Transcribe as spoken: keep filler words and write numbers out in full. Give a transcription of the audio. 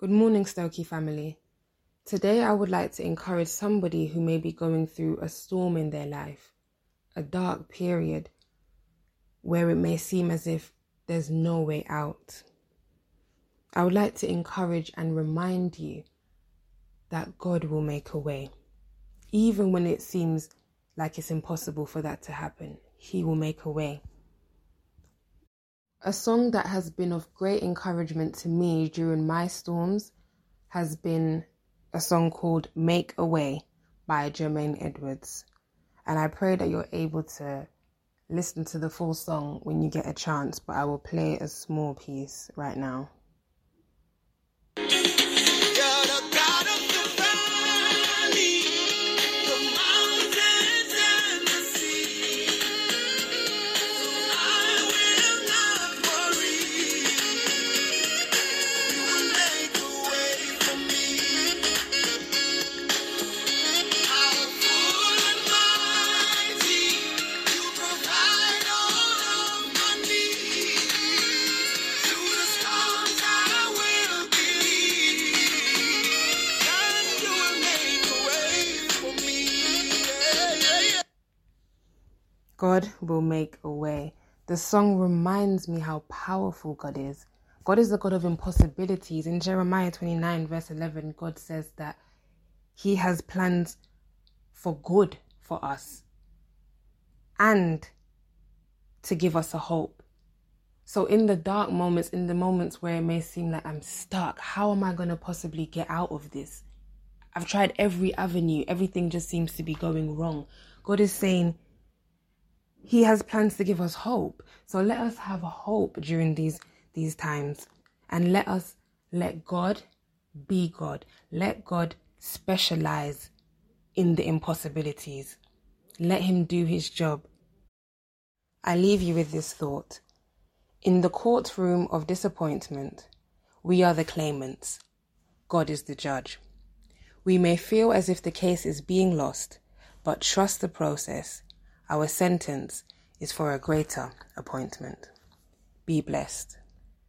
Good morning, Stokey family. Today I would like to encourage somebody who may be going through a storm in their life, a dark period where it may seem as if there's no way out. I would like to encourage and remind you that God will make a way. Even when it seems like it's impossible for that to happen, He will make a way. A song that has been of great encouragement to me during my storms has been a song called Make a Way by Jermaine Edwards. And I pray that you're able to listen to the full song when you get a chance, but I will play a small piece right now. God will make a way. The song reminds me how powerful God is. God is the God of impossibilities. In Jeremiah twenty-nine verse eleven, God says that He has plans for good for us and to give us a hope. So in the dark moments, in the moments where it may seem like I'm stuck, how am I going to possibly get out of this? I've tried every avenue. Everything just seems to be going wrong. God is saying He has plans to give us hope. So let us have hope during these, these times. And let us let God be God. Let God specialize in the impossibilities. Let Him do His job. I leave you with this thought. In the courtroom of disappointment, we are the claimants. God is the judge. We may feel as if the case is being lost, but trust the process. Our sentence is for a greater appointment. Be blessed.